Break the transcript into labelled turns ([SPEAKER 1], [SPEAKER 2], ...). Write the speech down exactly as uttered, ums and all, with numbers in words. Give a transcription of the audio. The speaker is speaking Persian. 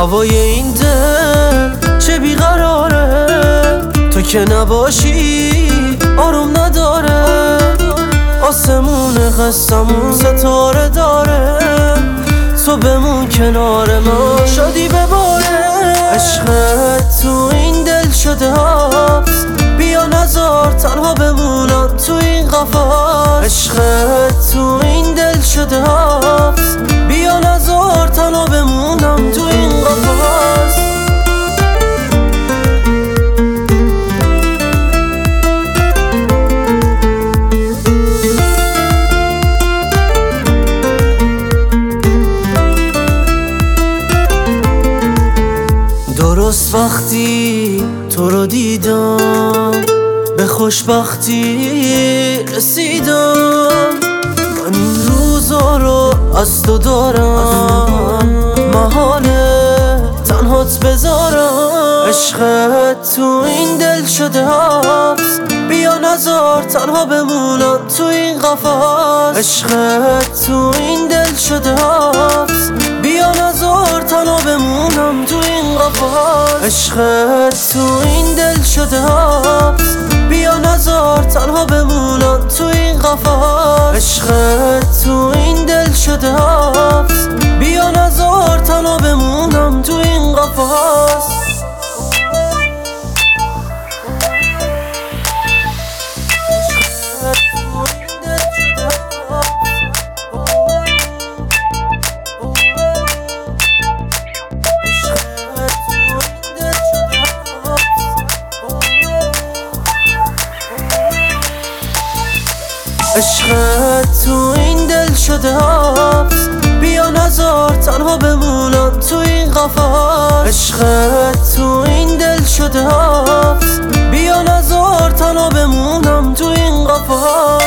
[SPEAKER 1] هوای این دل چه بیقراره، تو که نباشی آروم نداره. آسمون قسمون ستاره داره، تو بمون کنار من شادی بباره. عشقت تو این دل شده هست، بیا نزار تنها بمونم تو این قفس. عشقت تو این دل شده هست، بیا نزار تنها بمونم تو این قفس. درست وقتی تو رو دیدم به خوشبختی رسیدم. من این روزا رو از تو دارم، محاله تنهات بذارم. عشقت تو این دل شده هست، بیا نزار تنها بمونم تو این قفس. عشقت تو این دل شده هست، بیا نزار تنها بمونم تو این قفس. عشقت تو این دل شده هست، بیا نزار تنها بمونم تو این قفس. عشقت تو این دل شده هست، بیا نزار تنها بمونم تو این قفس. عشقت تو این دل شده هست، بیا نزار تنها بمونم تو این قفس. عشقت تو این دل شده هست، بیا نزار تنها بمونم تو این قفس.